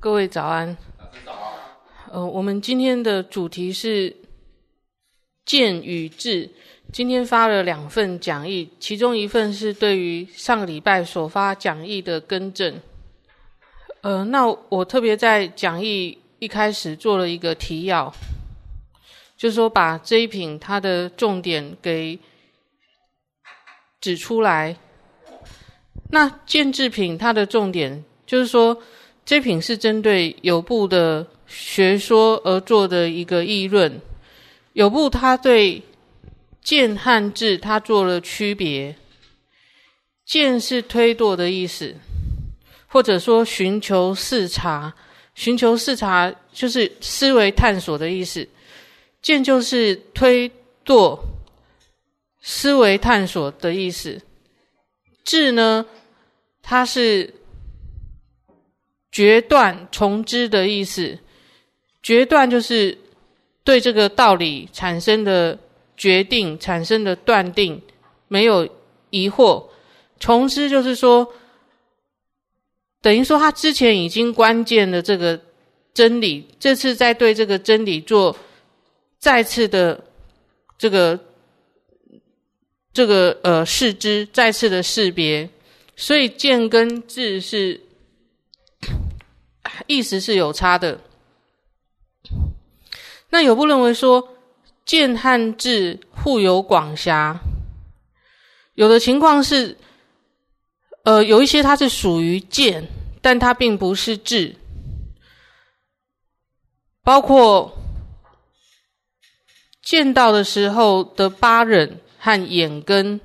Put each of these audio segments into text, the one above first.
各位早安。我们今天的主题是见与智。今天发了2份讲义，其中一份是对于上个礼拜所发讲义的更正。那我特别在讲义一开始做了一个提要，就是说把这一品它的重点给指出来。那见智品它的重点就是说，这品是针对有部的学说而做的一个议论。有部他对见和智他做了区别。见是推堕的意思，或者说寻求视察。寻求视察就是思维探索的意思，见就是推堕思维探索的意思。智呢，它是决断从知的意思。决断就是对这个道理产生的决定，产生的断定，没有疑惑。从知就是说，等于说他之前已经关键的这个真理，这次在对这个真理做再次的这个识知，再次的识别。所以见跟智是意思是有差的。那有部认为说，见和智互有广狭。有的情况是有一些它是属于见，但它并不是智，包括见到的时候的八忍和眼根。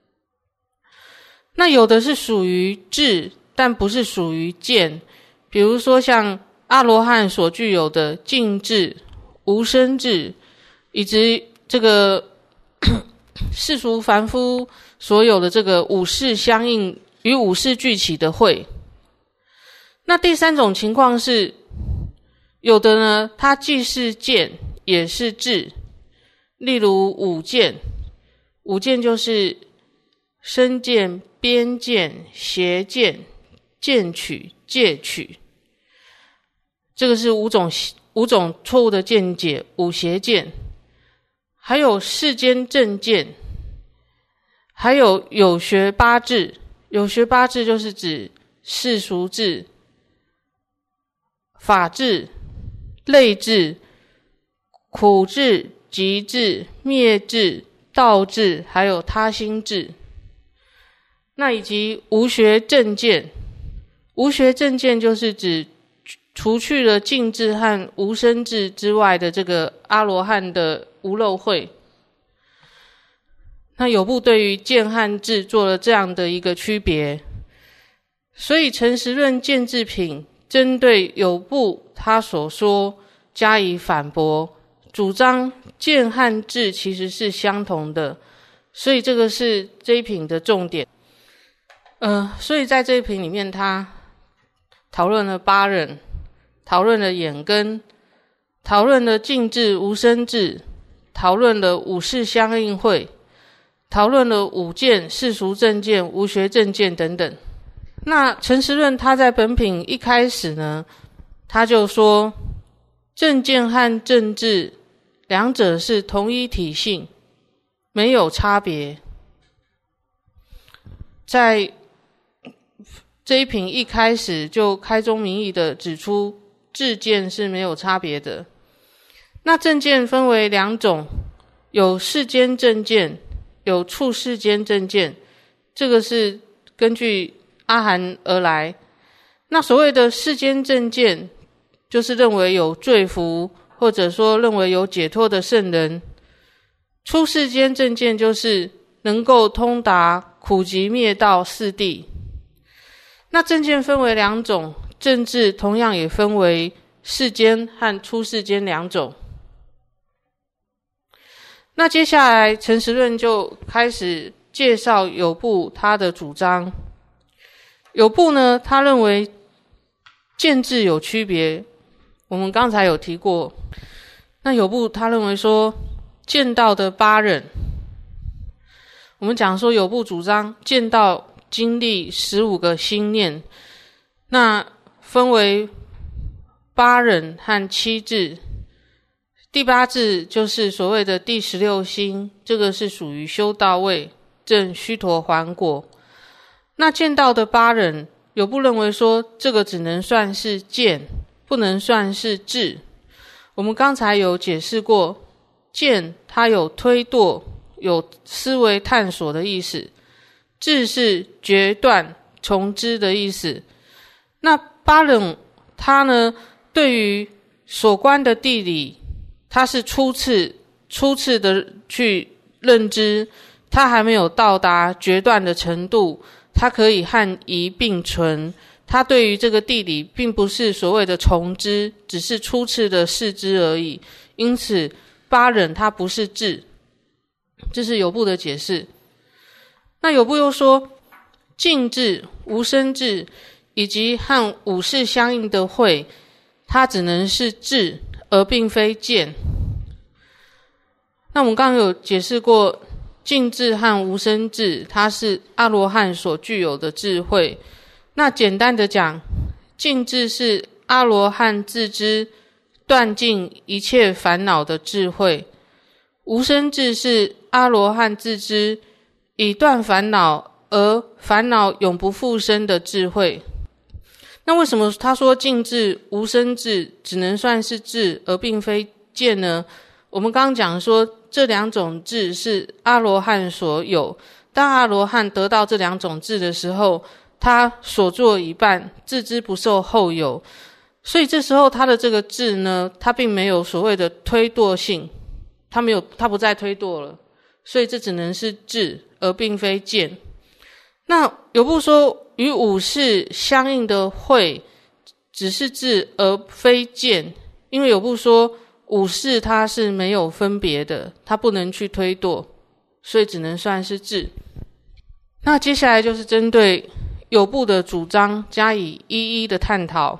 那有的是属于智，但不是属于见，比如说像阿罗汉所具有的净智、无生智，以及这个世俗凡夫所有的这个五识相应与五识俱起的慧。那第三种情况是，有的呢，它既是见也是智，例如五见。五见就是身见、边见、邪见、见取、戒取。这个是五种错误的见解，五邪见。还有世间正见，还有有学八智。有学八智就是指世俗智、法智、类智、苦智、集智、灭智、道智，还有他心智。那以及无学正见。无学正见就是指除去了净智和无生智之外的这个阿罗汉的无漏慧。那有部对于见和智做了这样的一个区别。所以诚实论见智品针对有部他所说加以反驳，主张见和智其实是相同的，所以这个是这一品的重点。所以在这一品里面，他讨论了八忍，讨论了眼根，讨论了净智、无生智，讨论了五识相应慧，讨论了五见、世俗正见、无学正见等等。那诚实论他在本品一开始呢，他就说正见和正智两者是同一体性，没有差别。在这一品一开始就开宗明义的指出智见是没有差别的。那正见分为2种，有世间正见，有处世间正见，这个是根据阿含而来。那所谓的世间正见，就是认为有罪福，或者说认为有解脱的圣人。出世间正见就是能够通达苦集灭道四谛。那正见分为2种，正智同样也分为世间和出世间2种。那接下来诚实论就开始介绍有部他的主张。有部呢，他认为见智有区别，我们刚才有提过。那有部他认为说，见道的八忍，我们讲说有部主张见道经历15个心念，那分为八忍和七智。第八智就是所谓的第16星，这个是属于修道位证须陀洹果。那见道的八忍，有部认为说这个只能算是见，不能算是智。我们刚才有解释过，见它有推堕、有思维探索的意思，智是决断、从知的意思。那八忍它呢，对于所观的地理，它是初次的去认知，它还没有到达决断的程度，它可以和疑并存。它对于这个地理并不是所谓的从知，只是初次的视知而已。因此八忍它不是智，这是有部的解释。那有部又说，净智、无生智以及和五识相应的慧，它只能是智，而并非见。那我们刚刚有解释过，净智和无生智，它是阿罗汉所具有的智慧。那简单的讲，净智是阿罗汉自知断尽一切烦恼的智慧，无生智是阿罗汉自知以断烦恼而烦恼永不复生的智慧。那为什么他说净智、无生智只能算是智，而并非见呢？我们刚刚讲说，这两种智是阿罗汉所有。当阿罗汉得到这两种智的时候，他所作已办，自知不受后有。所以这时候他的这个智呢，他并没有所谓的推堕性，他不再推堕了，所以这只能是智，而并非见。那有部说，与五识相应的慧只是智而非见，因为有部说五识它是没有分别的，它不能去推堕，所以只能算是智。那接下来就是针对有部的主张加以一一的探讨。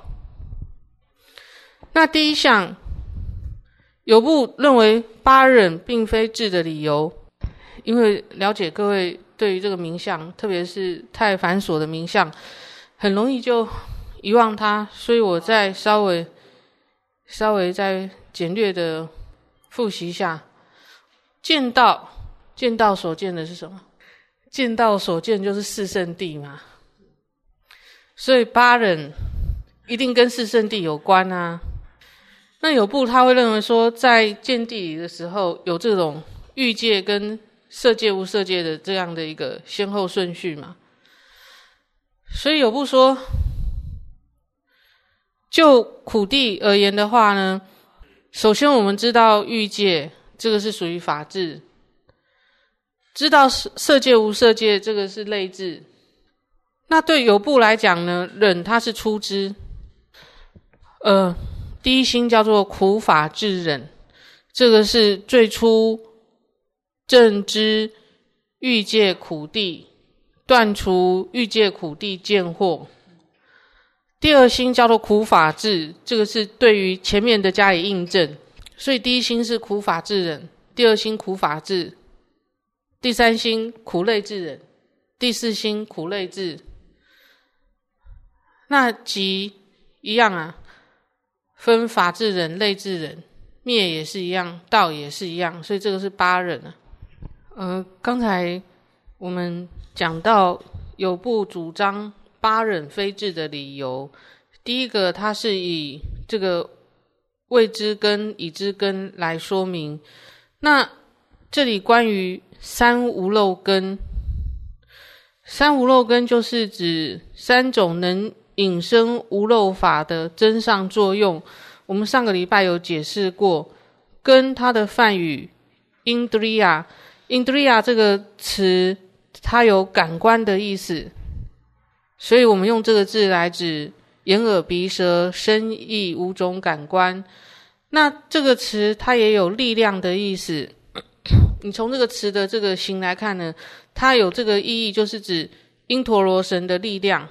那第一项，有部认为八忍并非智的理由，因为了解各位对于这个名相，特别是太繁琐的名相，很容易就遗忘它，所以我再稍微再简略的复习一下。见道所见的是什么？见道所见就是四圣谛嘛，所以八忍一定跟四圣谛有关啊。那有部他会认为说，在见谛里的时候，有这种欲界跟色界无色界的这样的一个先后顺序嘛。所以有部说，就苦谛而言的话呢，首先我们知道欲界，这个是属于法智，知道色界无色界，这个是类智。那对有部来讲呢，忍它是初知，第一星叫做苦法智忍，这个是最初正知欲界苦谛，断除欲界苦谛见惑。第二星叫做苦法智，这个是对于前面的加以印证，所以第一星是苦法智忍，第二星苦法智，第三星苦类智忍，第四星苦类智。那即一样啊，分法智忍、类智忍，灭也是一样，道也是一样，所以这个是八忍啊。刚才我们讲到有部主张八忍非智的理由，第一个它是以这个未知根、已知根来说明。那这里关于三无漏根，三无漏根就是指三种能引生无漏法的增上作用。我们上个礼拜有解释过，根它的梵语 Indriya 这个词它有感官的意思，所以我们用这个字来指眼耳鼻舌身意五种感官。那这个词它也有力量的意思，你从这个词的这个形来看呢，它有这个意义，就是指因陀罗神的力量。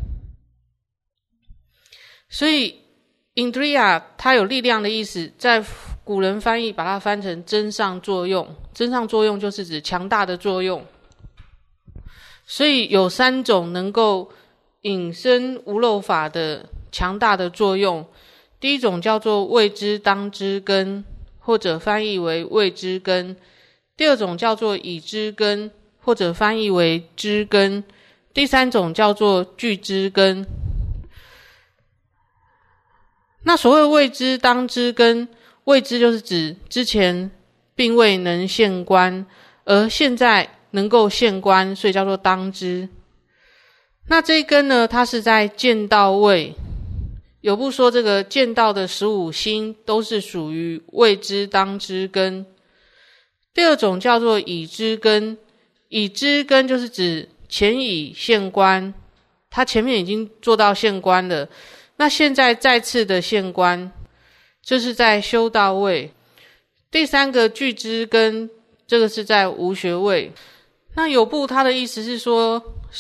所以 Indriya 它有力量的意思，在古人翻译把它翻成增上作用，增上作用就是指强大的作用。所以有三种能够引生无漏法的强大的作用。 第一种叫做谓之当知根，或者翻译为谓之根；第二种叫做已知根，或者翻译为知根；第三种叫做具知根。那所谓谓之当知根，谓之就是指之前并未能现观，而现在能够现观，所以叫做当知。那这一根呢，它是在见道位。有部说这个见道的15星都是属于谓之当知根。第二种叫做已知根，已知根就是指前已现观，他前面已经做到现观了，那现在再次的现观，这是在修道位。第三个具知根，这个是在无学位。那有部他的意思是说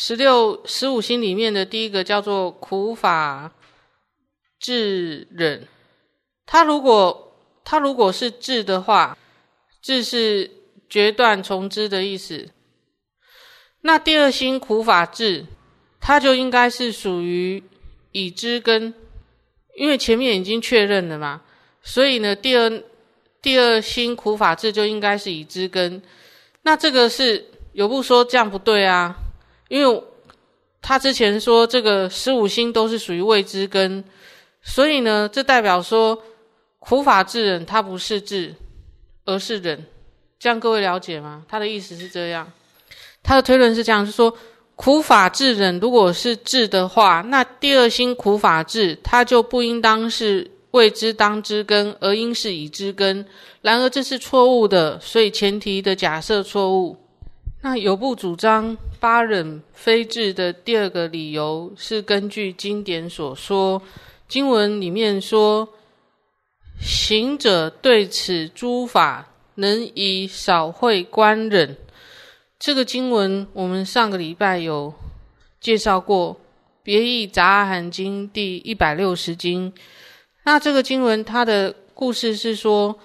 15星里面的第一个叫做苦法智忍，他如果是智的话，智是决断从知的意思。那第二星苦法智，它就应该是属于已知根，因为前面已经确认了嘛，所以呢第二星苦法智就应该是已知根。那这个是有部说这样不对啊，因为他之前说这个15星都是属于谓之根，所以呢这代表说苦法智忍它不是智而是忍，这样各位了解吗？他的意思是这样，他的推论是这样，是说苦法智忍如果是智的话，那第二星苦法智它就不应当是谓之当知根，而应是已知根。然而这是错误的，所以前提的假设错误。那有部主张八忍非智的第二个理由是根据经典所说，经文里面说行者对此诸法能以少慧观忍，这个经文我们上个礼拜有介绍过，别义杂阿含经第160经。那这个经文它的故事是说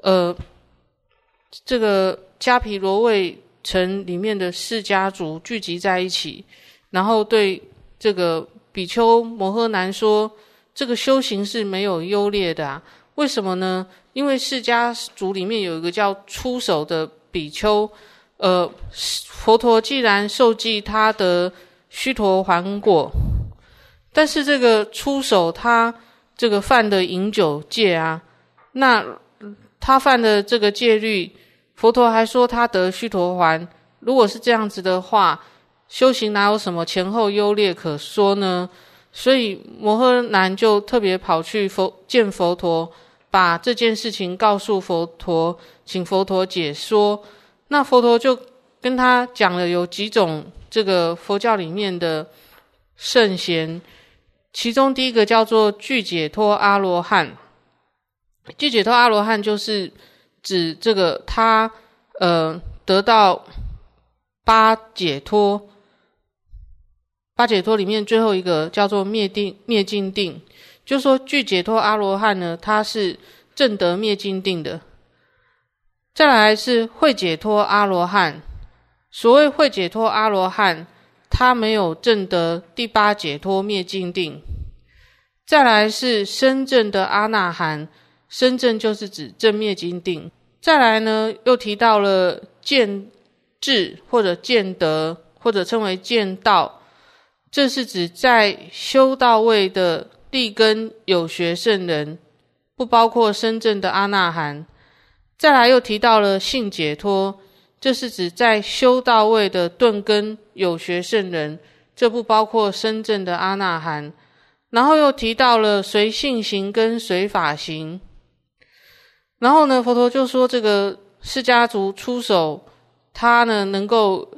这个迦毗罗卫城里面的释家族聚集在一起，然后对这个比丘摩诃男说，这个修行是没有优劣的啊。为什么呢？因为释家族里面有一个叫出手的比丘，佛陀既然受记他得须陀洹果，但是这个出手他这个犯的饮酒戒啊，那他犯的这个戒律，佛陀还说他得须陀洹，如果是这样子的话，修行哪有什么前后优劣可说呢？所以摩诃男就特别跑去见佛陀，把这件事情告诉佛陀，请佛陀解说。那佛陀就跟他讲了有几种这个佛教里面的圣贤，其中第一个叫做具解脱阿罗汉。具解脱阿罗汉就是指这个他得到八解脱，八解脱里面最后一个叫做灭尽定，就是说具解脱阿罗汉呢，他是证得灭尽定的。再来是慧解脱阿罗汉，所谓慧解脱阿罗汉，他没有证得第八解脱灭尽定。再来是深证的阿那含，深证就是指证灭尽定。再来呢，又提到了见智或者见得，或者称为见道，这是指在修道位的立根有学圣人，不包括深证的阿那含。再来又提到了性解脱，这是指在修道位的顿根有学圣人，这不包括深证的阿那含。然后又提到了随性行跟随法行。然后呢，佛陀就说这个释家族出手，他呢能够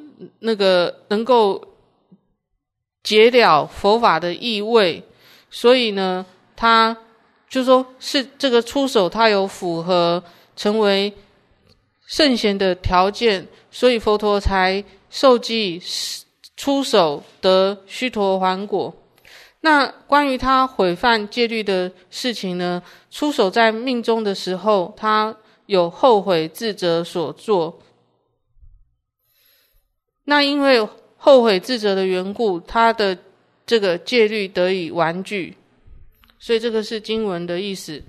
解了佛法的意味，所以呢他就说是这个出手他有符合成为圣贤的条件，所以佛陀才受记出手得须陀洹果。那关于他毁犯戒律的事情呢，出手在命中的时候，他有后悔自责所做。那因为后悔自责的缘故，他的这个戒律得以完具。 所以这个是经文的意思。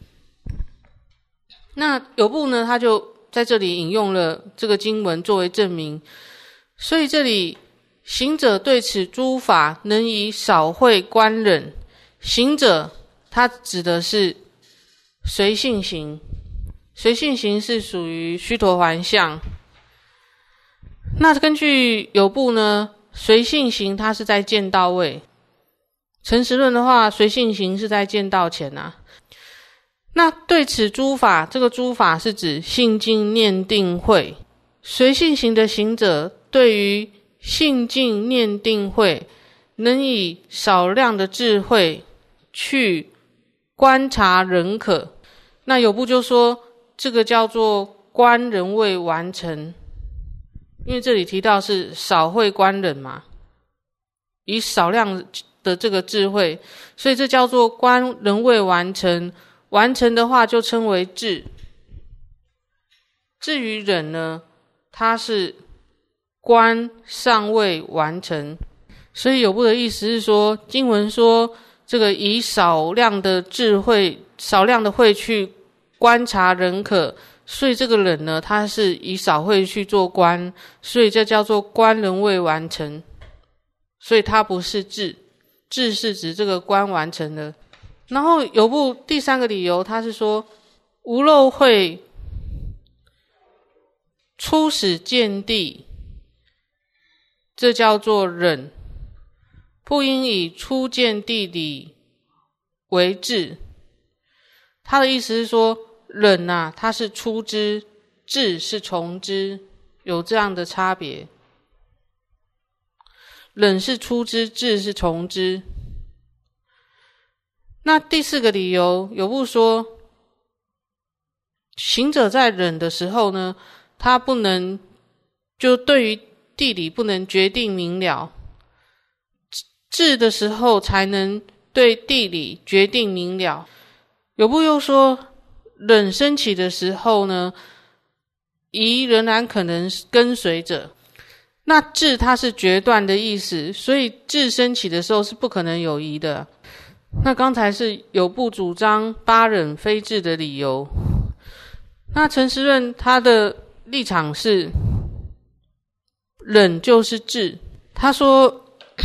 那有部呢，他就在这里引用了这个经文作为证明。所以这里行者对此诸法能以少慧观忍，行者他指的是随性行，随性行是属于须陀洹相。那根据有部呢，随性行它是在见道位，诚实论的话，随性行是在见道前啊。那对此诸法，这个诸法是指信境念定慧。随性行的行者对于信境念定慧能以少量的智慧去观察忍可。那有部就说这个叫做观忍未完成，因为这里提到是少慧观忍嘛，以少量的这个智慧，所以这叫做观忍未完成。完成的话就称为智。至于忍呢，它是观尚未完成。所以有部的意思是说，经文说这个以少量的智慧、少量的慧去观察忍可，所以这个忍呢，它是以少慧去做观，所以这叫做观忍未完成。所以它不是智，智是指这个观完成了。然后有部第三个理由，他是说无漏慧初始见地，这叫做忍，不应以初见地理为智。他的意思是说，忍啊，它是初知，智是从知，有这样的差别。忍是初知，智是从知。那第四个理由，有部说行者在忍的时候呢，他不能就对于地理不能决定明了，智的时候才能对地理决定明了。有部又说忍升起的时候呢，疑仍然可能跟随着。那智它是决断的意思，所以智升起的时候是不可能有疑的。那刚才是有部主张八忍非智的理由。那陈实论他的立场是忍就是智。他说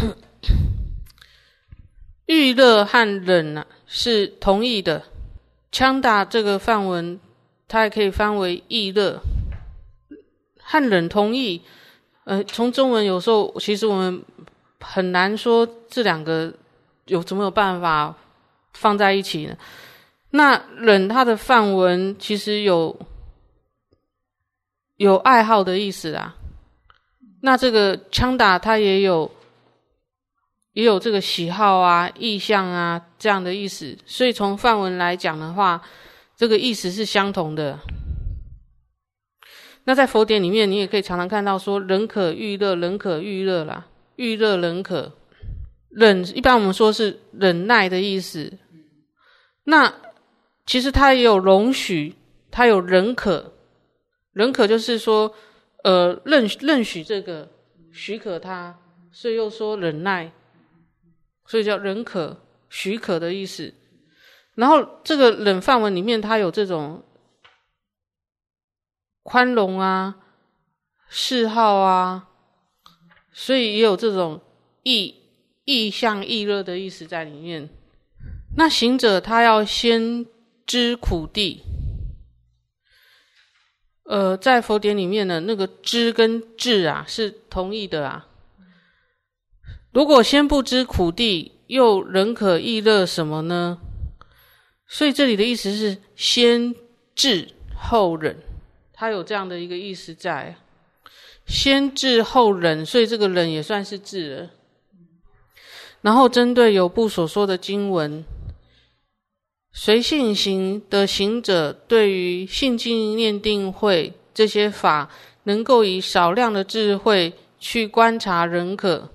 欲乐和忍啊是同义的。羌达这个梵文它也可以翻为意乐，和忍同义。从中文有时候其实我们很难说这两个怎么有办法放在一起呢？那忍它的梵文其实有爱好的意思啊。那这个羌达它也有这个喜好啊、意向啊这样的意思，所以从梵文来讲的话，这个意思是相同的。那在佛典里面，你也可以常常看到说忍可欲乐，忍可欲乐啦，欲乐忍可。忍一般我们说是忍耐的意思，那其实它也有容许，它有忍可。忍可就是说认许这个，许可它，所以又说忍耐，所以叫忍可许可的意思。然后这个忍梵文里面它有这种宽容啊、嗜好啊，所以也有这种意向意乐的意思在里面。那行者他要先知苦地，在佛典里面呢，那个知跟智啊是同义的啊。如果先不知苦地，又忍可意乐什么呢？所以这里的意思是先智后忍，它有这样的一个意思在。先智后忍，所以这个忍也算是智了。然后针对有部所说的经文，随性行的行者对于信境念定慧这些法，能够以少量的智慧去观察忍可。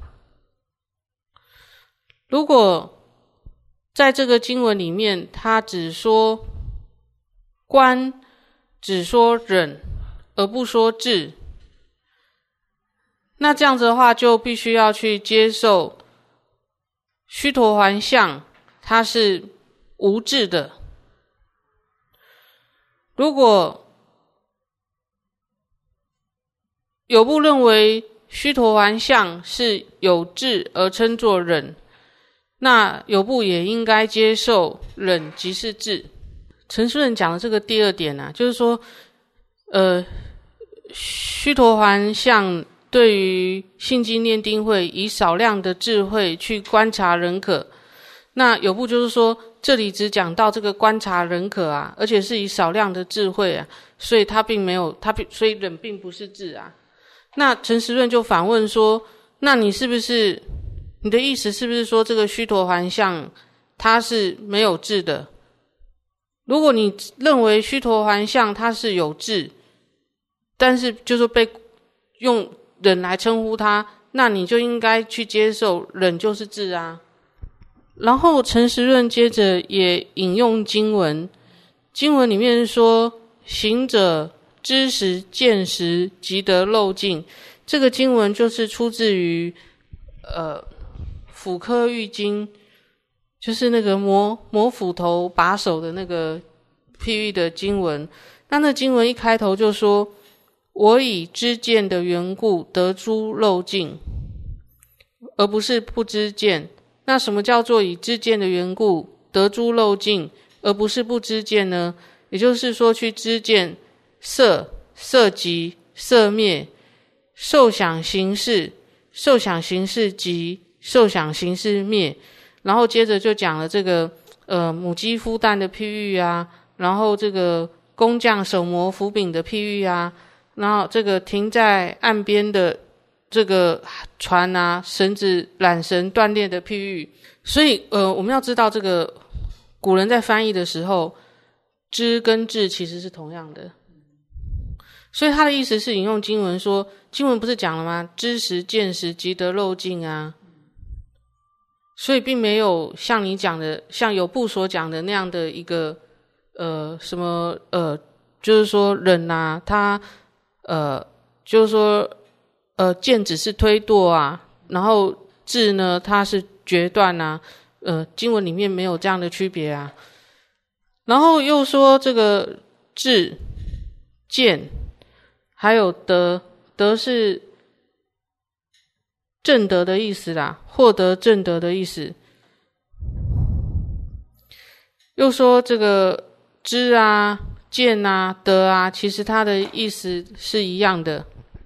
如果在这个经文里面，他只说观，只说忍，而不说智，那这样子的话，就必须要去接受须陀洹相，它是无智的。如果有部认为须陀洹相是有智而称作忍，那有部也应该接受忍即是智。陈师论讲的这个第二点啊，就是说须陀洹相对于信经念定慧以少量的智慧去观察人可，那有部就是说这里只讲到这个观察人可啊，而且是以少量的智慧啊，所以他并没有所以忍并不是智啊。那陈时润就反问说，那你的意思是不是说这个须陀洹相它是没有智的？如果你认为须陀洹相它是有智，但是就是被用忍来称呼它，那你就应该去接受忍就是智啊。然后陈时润接着也引用经文，经文里面说行者知时见时即得漏尽，这个经文就是出自于斧柯喻经，就是那个磨斧头把手的那个譬喻的经文。那经文一开头就说我以知见的缘故得诸漏尽，而不是不知见。那什么叫做以知见的缘故得诸漏尽，而不是不知见呢？也就是说去知见色即色灭，受想行识即受想行识灭。然后接着就讲了这个母鸡孵蛋的譬喻啊，然后这个工匠手磨斧柄的譬喻啊，然后这个停在岸边的这个船啊，绳子缆绳断裂的譬喻。所以我们要知道这个古人在翻译的时候，知跟智其实是同样的。所以他的意思是引用经文说，经文不是讲了吗？知时见时即得漏尽啊。所以并没有像你讲的，像有部所讲的那样的一个就是说忍啊，他就是说见只是推堕啊，然后智呢它是决断啊，经文里面没有这样的区别啊。然后又说这个智见还有德是正德的意思啦，获得正德的意思。又说这个知啊见啊德啊，其实它的意思是一样的。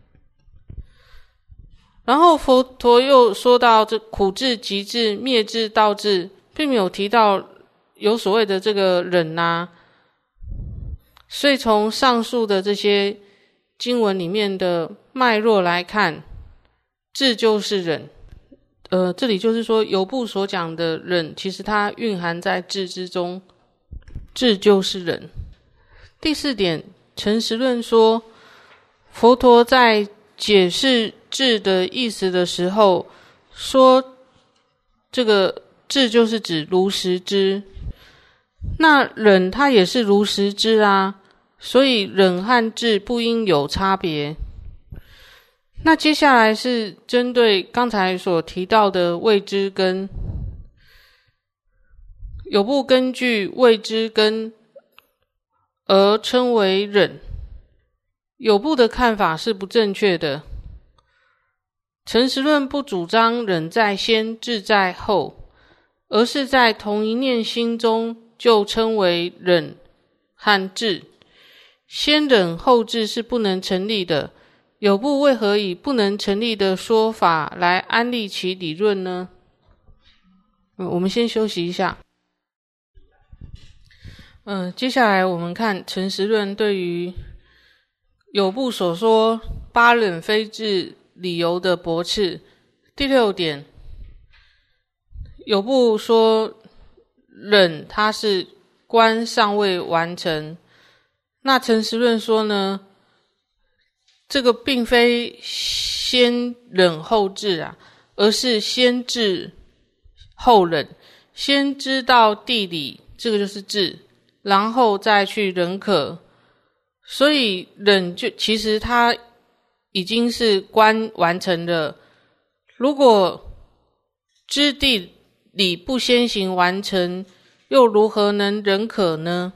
然后佛陀又说到这苦智集智灭智道智，并没有提到有所谓的这个忍啊。所以从上述的这些经文里面的脉络来看，智就是忍。这里就是说有部所讲的忍，其实它蕴含在智之中，智就是忍。第四点，陈时论说，佛陀在解释智的意思的时候，说这个智就是指如实知，那忍它也是如实知啊，所以忍和智不应有差别。那接下来是针对刚才所提到的未知根，有部根据未知根而称为忍，有部的看法是不正确的。陈时论不主张忍在先智在后，而是在同一念心中就称为忍和智，先忍后智是不能成立的。有部为何以不能成立的说法来安立其理论呢？我们先休息一下。接下来我们看陈时论对于有部所说八忍非智理由的驳斥。第六点，有部说忍它是观尚未完成，那陈时论说呢，这个并非先忍后智啊，而是先智后忍，先知道地理，这个就是智，然后再去忍可。所以忍就其实它已经是观完成了，如果知地理不先行完成， 又如何能忍可呢？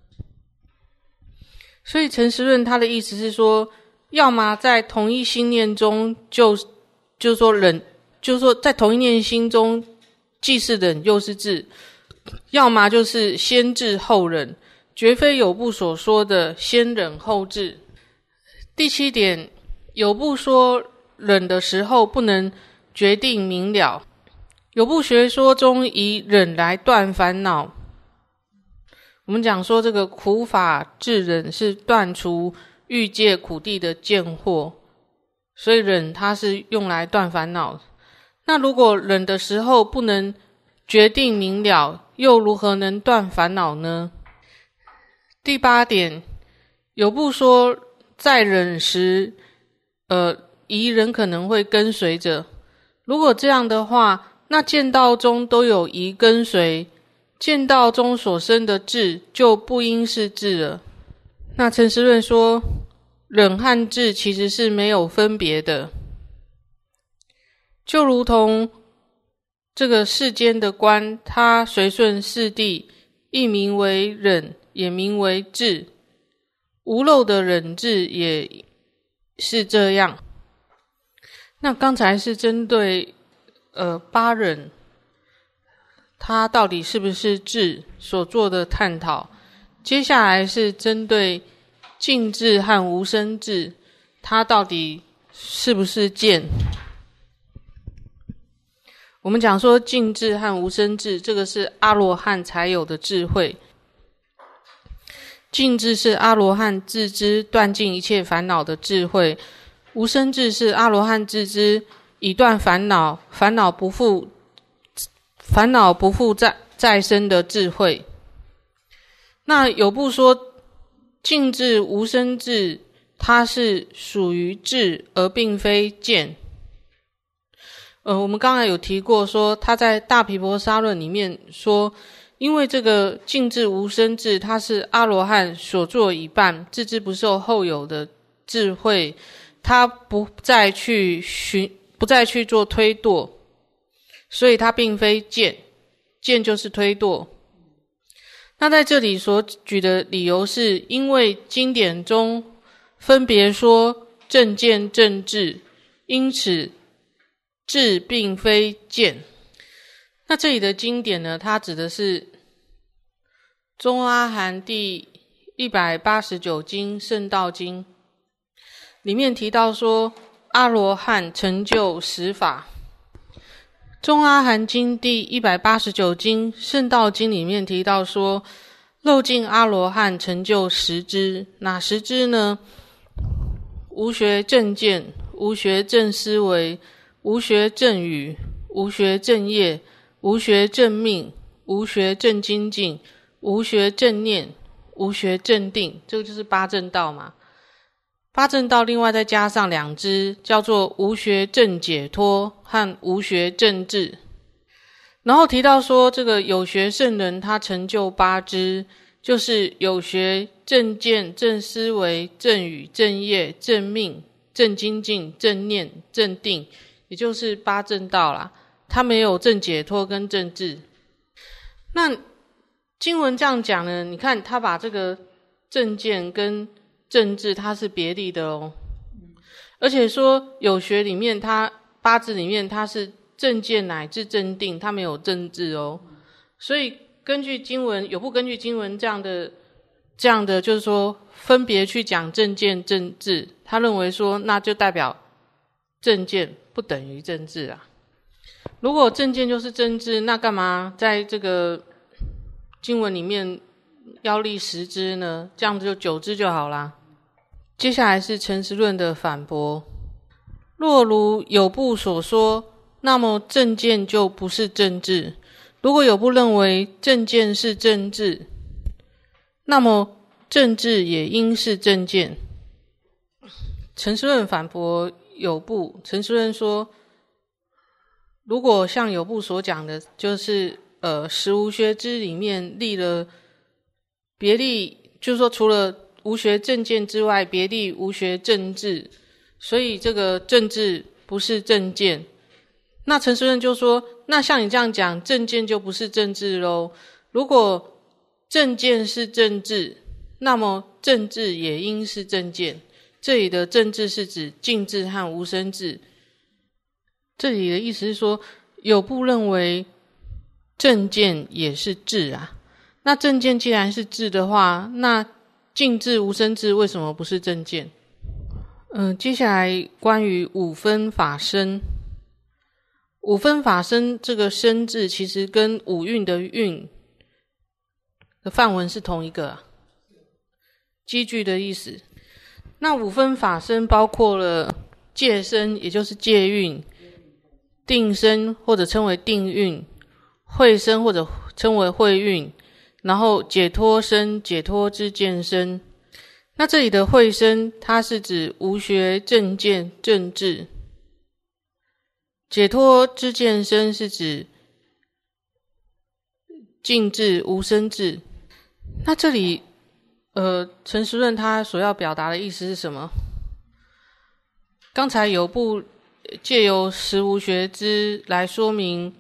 所以陈时润他的意思是说，要么在同一心念中就是说忍，就是说在同一念心中既是忍又是智，要么就是先智后忍，绝非有部所说的先忍后智。第7点，有部说忍的时候不能决定明了，有部学说中以忍来断烦恼。我们讲说这个苦法智忍是断除欲界苦地的见惑，所以忍它是用来断烦恼。那如果忍的时候不能决定明了，又如何能断烦恼呢？第8点，有部说在忍时疑人可能会跟随着，如果这样的话，那见道中都有疑跟随，见道中所生的智就不应是智了。那陈时润说，忍和智其实是没有分别的，就如同这个世间的观，它随顺四谛，亦名为忍，也名为智，无漏的忍智也是这样。那刚才是针对八忍它到底是不是智所做的探讨，接下来是针对静智和无生智，它到底是不是见。我们讲说静智和无生智，这个是阿罗汉才有的智慧。静智是阿罗汉自知断尽一切烦恼的智慧，无生智是阿罗汉自知已断烦恼，烦恼不复再生的智慧。那有部说静智无生智它是属于智而并非见。我们刚才有提过说，他在大毗婆沙论里面说，因为这个静智无生智它是阿罗汉所作已办，自知不受后有的智慧，他不再去做推堕，所以它并非见，见就是推堕。那在这里所举的理由是因为经典中分别说正见正智，因此智并非见。那这里的经典呢，它指的是中阿含第189经圣道经，里面提到说阿罗汉成就十法。中阿含经第189经圣道经里面提到说，漏尽阿罗汉成就十支，哪十支呢？无学正见，无学正思维，无学正语，无学正业，无学正命，无学正精进，无学正念，无学正定，这个就是八正道嘛。八正道另外再加上2支，叫做无学正解脱和无学正智。然后提到说，这个有学圣人他成就8支，就是有学正见、正思维、正语、正业、正命、正精进、正念、正定，也就是八正道啦。他没有正解脱跟正智。那经文这样讲呢，你看他把这个正见跟正智它是别立的哦，而且说有学里面它八字里面它是正见乃至正定，它没有正智哦。所以根据经文，有部根据经文这样的就是说分别去讲正见正智，他认为说那就代表正见不等于正智啊。如果正见就是正智，那干嘛在这个经文里面要立10支呢？这样子就9支就好啦。接下来是陈时润的反驳，若如有部所说，那么正见就不是正智。如果有部认为正见是正智，那么正智也应是正见。陈时润反驳有部，陈时润说，如果像有部所讲的，就是十无学支里面立了别立，就是说除了无学正见之外，别立无学正智，所以这个正智不是正见。那陈时润就说，那像你这样讲，正见就不是正智咯。 如果正见是正智，那么正智也应是正见。这里的正智是指净智和无生智。这里的意思是说，有部认为正见也是智啊。那正见既然是智的话，那净智无生智为什么不是正见？接下来关于五分法身。五分法身这个身字其实跟五蕴的蕴的梵文是同一个积聚的意思。那五分法身包括了戒身，也就是戒蕴，定身或者称为定蕴，慧身或者称为慧蕴，然后解脱身，解脱之见身。那这里的慧身，它是指无学正见正智，解脱之见身是指净智无生智。那这里陈时润他所要表达的意思是什么？刚才有部借由实无学支来说明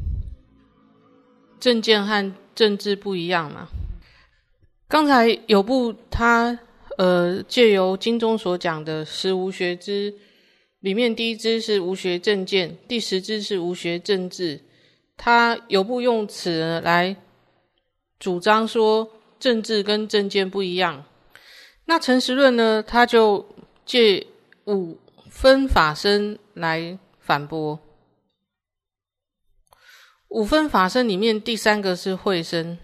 正见和正智不一样嘛。刚才有部他借由经中所讲的实无学支里面，第一支是无学正见，第10支是无学正智。他有部用此来主张说正智跟正见不一样。那陈时润呢，他就借五分法身来反驳。五分法身里面第3个是慧身，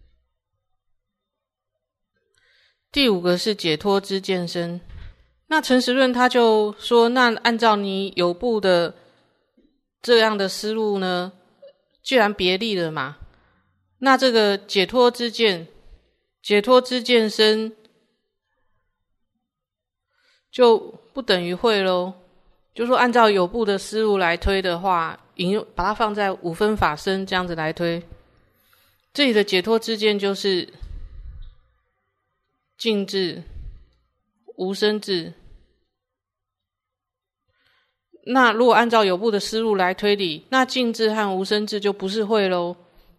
第5个是解脱之见身。那陈时润他就说，那按照你有部的这样的思路呢，既然别立了嘛，那这个解脱之见身就不等于慧咯。就说按照有部的思路来推的话，把它放在五分法身这样子来推，这里的解脱之见就是净智无生智。那如果按照有部的思路来推理，那净智和无生智就不是慧咯。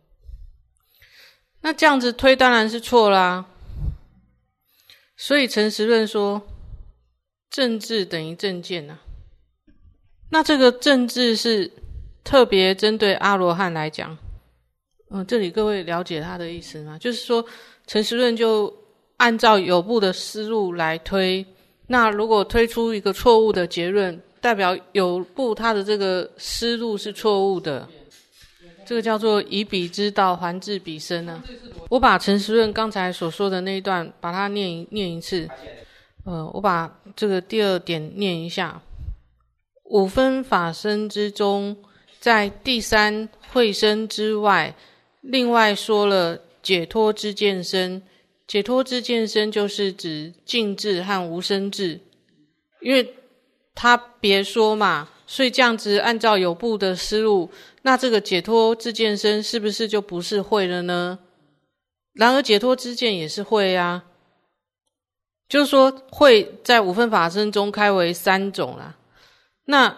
那这样子推当然是错啦。所以陈时润说正智等于正见啊。那这个正智是特别针对阿罗汉来讲。这里各位了解他的意思吗？就是说陈时润就按照有部的思路来推，那如果推出一个错误的结论，代表有部他的这个思路是错误的，这个叫做以彼之道还治彼身啊。我把陈时润刚才所说的那一段把它念一次。我把这个第2点念一下。五分法身之中，在第3慧身之外，另外说了解脱之见身。解脱之见身就是指净智和无生智，因为他别说嘛，所以这样子按照有部的思路，那这个解脱之见身是不是就不是慧了呢？然而解脱之见也是慧啊，就是说慧在五分法身中开为3种啦。那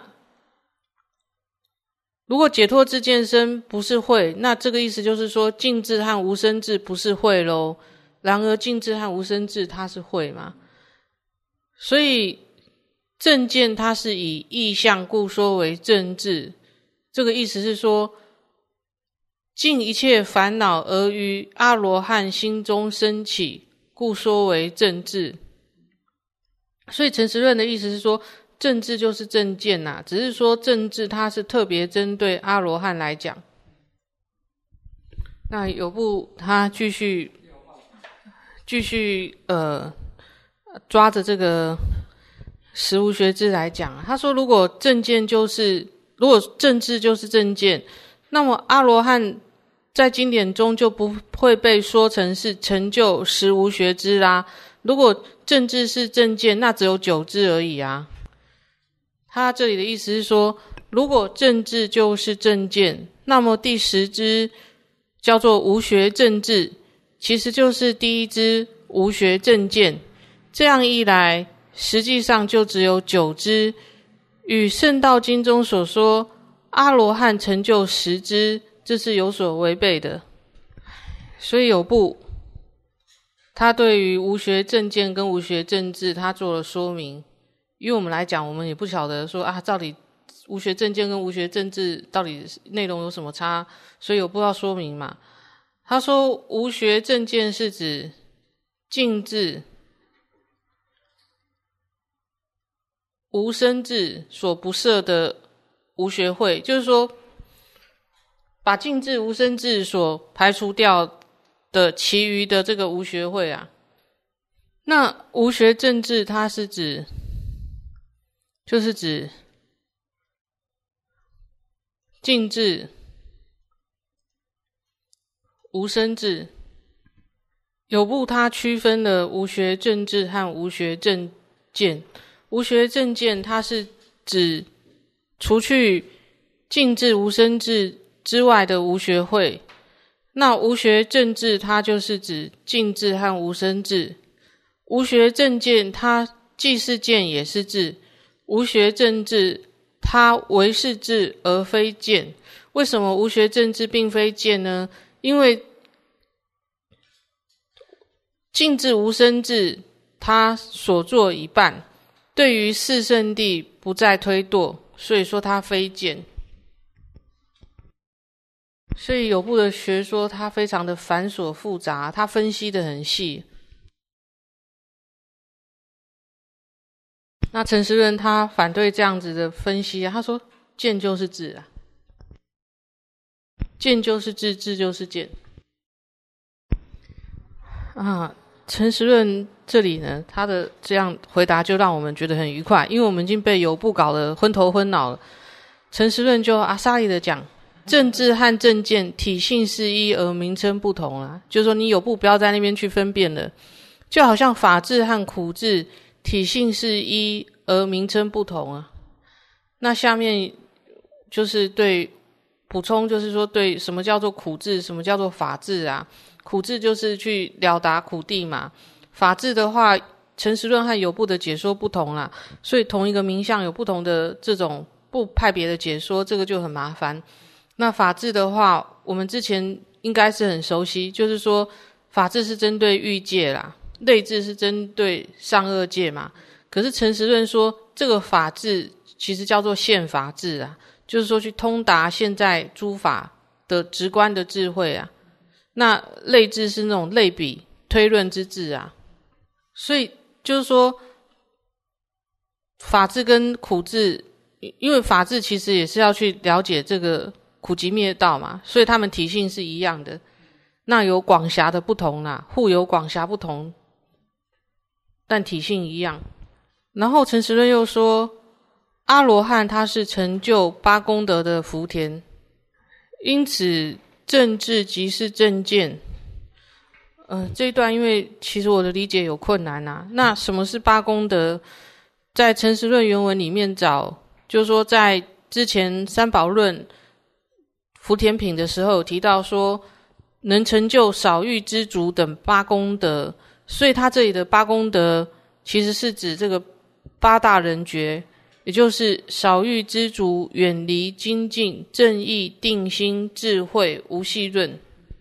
如果解脱之见身不是慧，那这个意思就是说净智和无生智不是慧咯。然而净智和无生智它是慧嘛，所以正见它是以意象故说为正智。这个意思是说尽一切烦恼而于阿罗汉心中升起，故说为正智。所以陈时润的意思是说正智就是正见啊，只是说正智它是特别针对阿罗汉来讲。那有部他继续抓着这个实无学支来讲，他说如果正智就是正见，那么阿罗汉在经典中就不会被说成是成就实无学支啦。如果正智是正见，那只有9支而已啊。他这里的意思是说，如果正智就是正见，那么第10支叫做无学正智，其实就是第1支无学正见。这样一来，实际上就只有9支，与圣道经中所说阿罗汉成就10支，这是有所违背的。 所以有部他对于无学正见跟无学正智他做了说明。因为我们来讲，我们也不晓得说到底无学正见跟无学正智到底内容有什么差，所以有部要说明嘛。他说无学正见是指净智无生智所不设的无学会，就是说把净智无生智所排除掉的其余的这个无学会啊。那无学正智它是指就是指净智无生智。有部它区分了无学正智和无学正见。无学正见它是指除去净智无生智之外的无学会，那无学正智它就是指净智和无生智。无学正见它既是见也是智，无学正智它唯是智而非见。为什么无学正智并非见呢？因为净智无生智它所做一半，对于四圣谛不再推堕，所以说它非见。所以有部的学说它非常的繁琐复杂，它分析得很细。那陈时润他反对这样子的分析他说见就是智啊，见就是智，智就是见啊。陈时润这里呢，他的这样回答就让我们觉得很愉快，因为我们已经被有部搞得昏头昏脑了。陈时润就阿萨利的讲，正智和正见体性是一而名称不同啊，就是说你有部不要在那边去分辨了，就好像法治和苦治体性是一而名称不同啊。那下面就是对补充，就是说对什么叫做苦治，什么叫做法治啊。苦治就是去了达苦谛嘛，法治的话陈时润和有部的解说不同啦，所以同一个名相有不同的这种不派别的解说，这个就很麻烦。那法治的话我们之前应该是很熟悉，就是说法治是针对欲界啦，类治是针对上恶界嘛。可是陈时润说这个法治其实叫做现法治啊，就是说去通达现在诸法的直观的智慧啊。那类治是那种类比推论之智啊。所以就是说法治跟苦治，因为法治其实也是要去了解这个苦集灭道嘛，所以他们体性是一样的。那有广狭的不同啦，互有广狭不同，但体性一样。然后陈时润又说阿罗汉他是成就八功德的福田，因此正智即是正见。这一段因为其实我的理解有困难啊。那什么是八功德？在陈时润原文里面找，就是说在之前三宝论福田品的时候有提到说能成就少欲知足等八功德，所以他这里的八功德其实是指这个八大人觉，也就是少欲知足、远离、精进、正义、定心、智慧、无系论。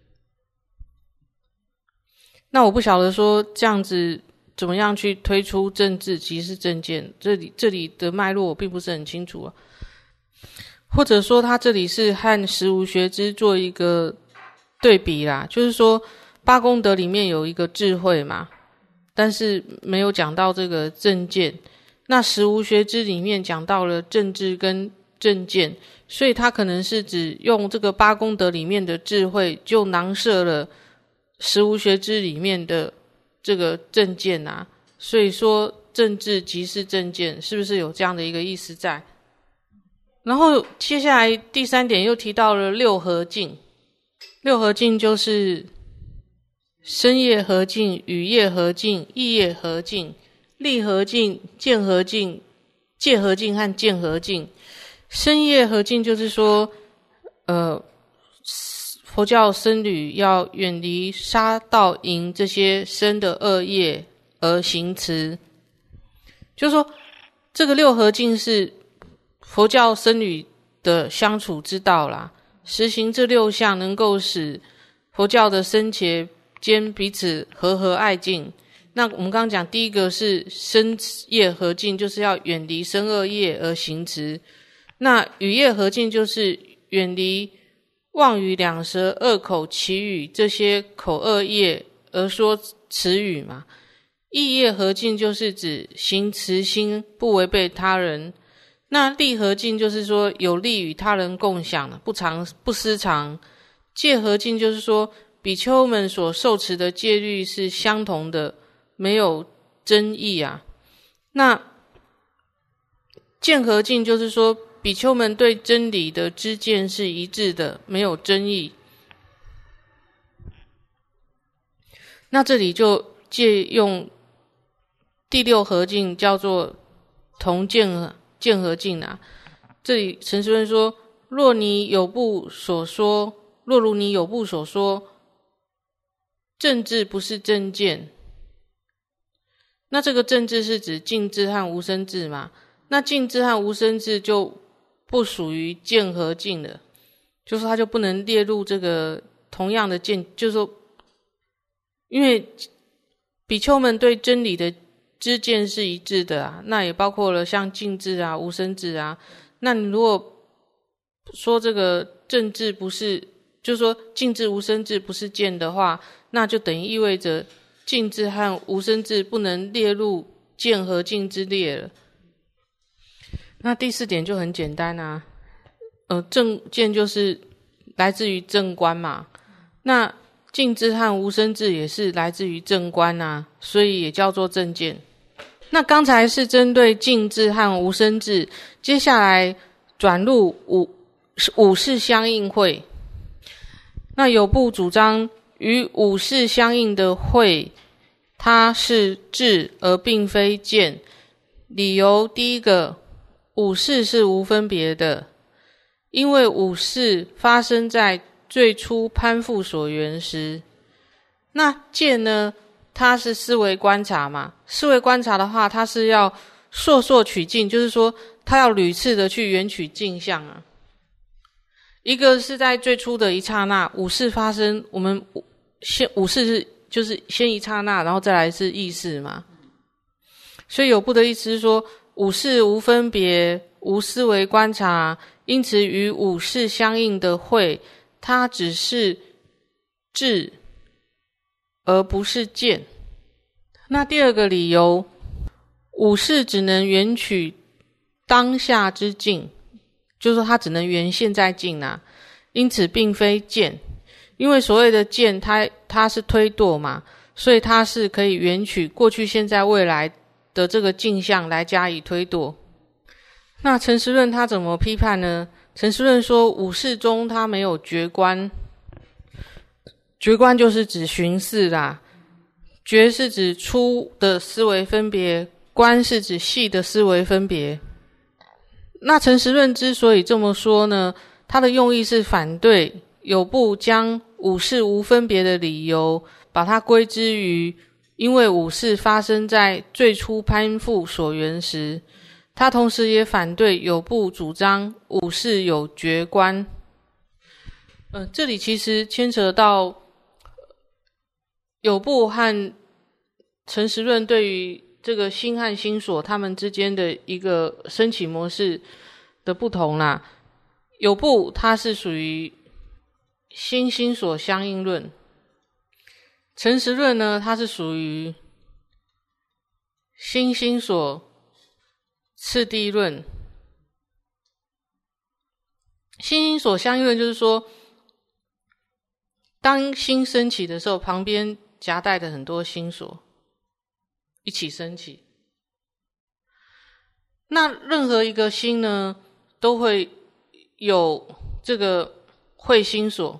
那我不晓得说这样子怎么样去推出正智即是正见，这里的脉络我并不是很清楚啊。或者说他这里是和实无学知做一个对比啦，就是说八功德里面有一个智慧嘛，但是没有讲到这个正见。那实无学知里面讲到了正智跟正见，所以他可能是指用这个八功德里面的智慧就囊摄了实无学知里面的这个正见啊，所以说正智即是正见，是不是有这样的一个意思在？然后接下来第三点又提到了六合境。六合境就是身业合境、语业合境、意业合境、力合境、见合境、戒合境和见合境。身业合境就是说佛教僧侣要远离杀盗淫这些身的恶业而行持，就是说这个六合境是佛教僧侣的相处之道啦，实行这六项能够使佛教的僧伽间彼此和爱敬。那我们刚刚讲第一个是身业和敬，就是要远离身恶业而行持。那语业和敬就是远离妄语两舌恶口绮语这些口恶业而说词语嘛。意业和敬就是指行持心不违背他人。那利和敬就是说有利与他人共享，不私藏。戒和敬就是说比丘们所受持的戒律是相同的，没有争议啊。那见和敬就是说比丘们对真理的知见是一致的，没有争议。那这里就借用第六和敬，叫做同见和敬啊。这里陈师论说，若如你有部所说，正智不是正见。那这个正智是指净智和无生智嘛？那净智和无生智就不属于见和敬了，就是说它就不能列入这个同样的见，就是说因为比丘们对真理的知见是一致的啊，那也包括了像净智啊、无生智啊。那你如果说这个正智不是，就是说净智无生智不是见的话，那就等于意味着净智和无生智不能列入见和敬之列了。那第四点就很简单啊，正见就是来自于正观嘛，那净智和无生智也是来自于正观啊，所以也叫做正见。那刚才是针对净智和无生智，接下来转入五事相应会。那有部主张与五事相应的会，它是智而并非见。理由第一个，五事是无分别的，因为五事发生在最初攀附所缘时。那见呢，它是思维观察嘛，思维观察的话，它是要烁取境，就是说它要屡次的去缘取境相啊。一个是在最初的一刹那，五事发生，我们五事就是先一刹那，然后再来是意识嘛。所以有部的意思是说，五事无分别，无思维观察，因此与五事相应的会，它只是智而不是见。那第二个理由，五事只能缘取当下之境，就是说它只能缘现在境啊，因此并非见。因为所谓的见，它是推度嘛，所以它是可以缘取过去、现在、未来的这个境象来加以推度。那陈实论他怎么批判呢？陈实论说，五事中他没有觉观，觉观就是指寻视啦，觉是指粗的思维分别，观是指细的思维分别。那陈实论之所以这么说呢，他的用意是反对有部将五事无分别的理由把它归之于因为五事发生在最初攀附所缘时。他同时也反对有部主张五事有觉观。这里其实牵扯到有部和陈实论对于这个心和心所他们之间的一个升起模式的不同啦。有部它是属于心心所相应论，陈实论呢，它是属于心心所次第论。心心所相应论就是说，当心升起的时候，旁边夹带的很多心所一起升起。那任何一个心呢，都会有这个慧心所。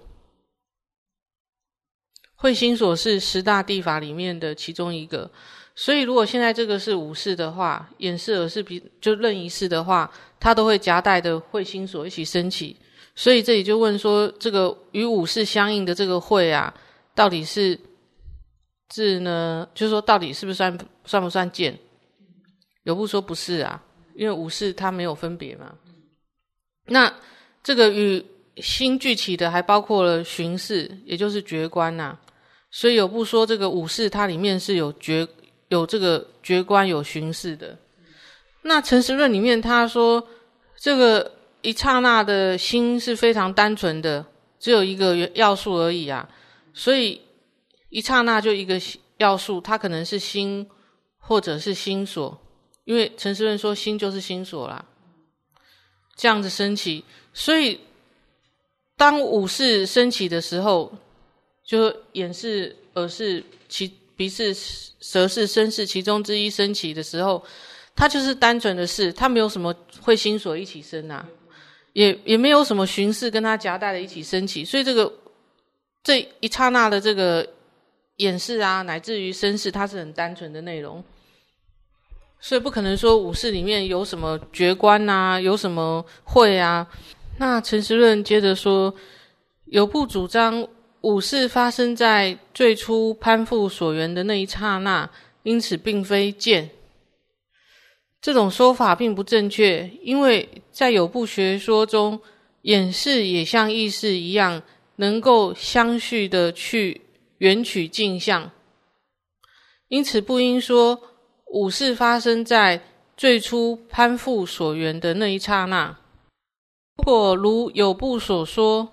慧心所是十大谛法里面的其中一个，所以如果现在这个是五事的话，眼识耳识鼻就任一事的话，它都会夹带的慧心所一起升起。所以这里就问说，这个与五事相应的这个慧啊，到底是智呢？就是说到底是不是算不算见？有部说不是啊，因为五事它没有分别嘛。那这个与心具起的还包括了寻事，也就是觉观啊。所以有部说这个五事它里面是有这个觉观有寻事的。那陈实论里面他说这个一刹那的心是非常单纯的，只有一个要素而已啊。所以一刹那就一个要素，它可能是心或者是心所，因为陈实论说心就是心所啦，这样子升起。所以当五事升起的时候，就眼识、耳识、鼻识、舌识、身识其中之一升起的时候，它就是单纯的事，它没有什么会心所一起生啊，也没有什么寻事跟它夹带的一起升起。所以这一刹那的这个眼识啊，乃至于身识，它是很单纯的内容，所以不可能说五事里面有什么觉观啊，有什么慧啊。那陈实论接着说，有部主张五事发生在最初攀附所缘的那一刹那，因此并非见。这种说法并不正确，因为在有部学说中，眼识也像意识一样，能够相续的去缘取镜像，因此不应说五事发生在最初攀附所缘的那一刹那。如果如有部所说，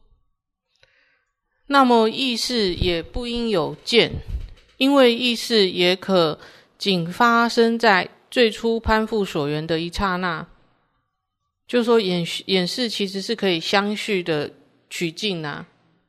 那么意识也不应有见，因为意识也可仅发生在最初攀附所缘的一刹那。就是说眼识其实是可以相续的取镜啊，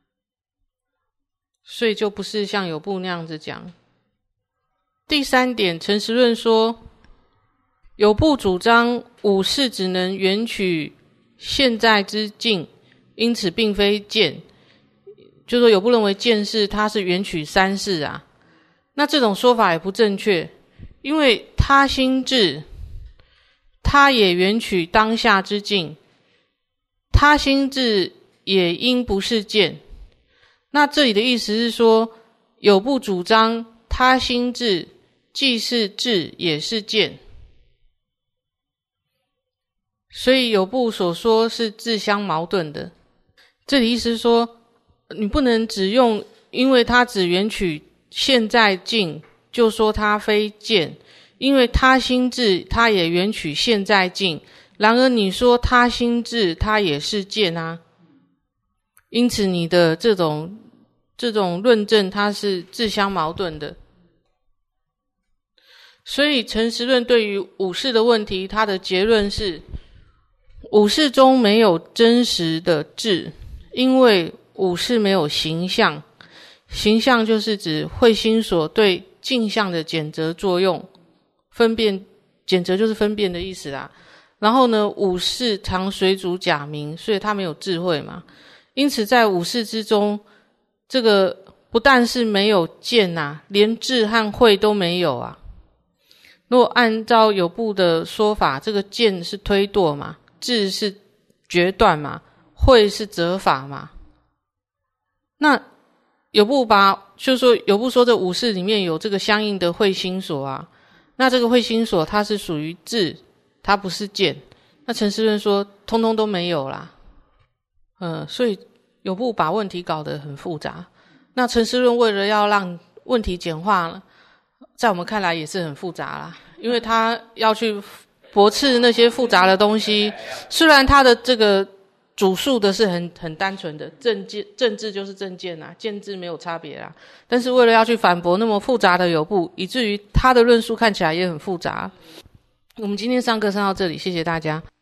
所以就不是像有部那样子讲。第三点，陈实论说，有部主张五事只能缘取现在之境，因此并非见。就说有部认为见识它是缘取三世啊，那这种说法也不正确，因为他心智他也缘取当下之境，他心智也应不是见。那这里的意思是说，有部主张他心智既是智也是见，所以有部所说是自相矛盾的。这里意思是说，你不能只用因为它只缘取现在境就说它非见，因为他心智它也缘取现在境，然而你说他心智它也是见啊，因此你的这种论证它是自相矛盾的。所以陈实论对于五事的问题，他的结论是五事中没有真实的智，因为五事没有形象，形象就是指慧心所对镜像的检择作用，分辨检择就是分辨的意思啦。然后呢，五事常随主假名，所以他没有智慧嘛，因此在五事之中，这个不但是没有见啊，连智和慧都没有啊。如果按照有部的说法，这个见是推堕嘛，智是决断嘛，慧是责法嘛。那有部就是说有部说这五事里面有这个相应的慧心所啊，那这个慧心所它是属于智，它不是见。那陈实论说通通都没有啦，所以有部把问题搞得很复杂。那陈实论为了要让问题简化了，在我们看来也是很复杂啦，因为他要去驳斥那些复杂的东西。虽然他的这个主述的是很单纯的正治就是正见啊，见智没有差别啦，但是为了要去反驳那么复杂的有部，以至于他的论述看起来也很复杂。我们今天上课上到这里，谢谢大家。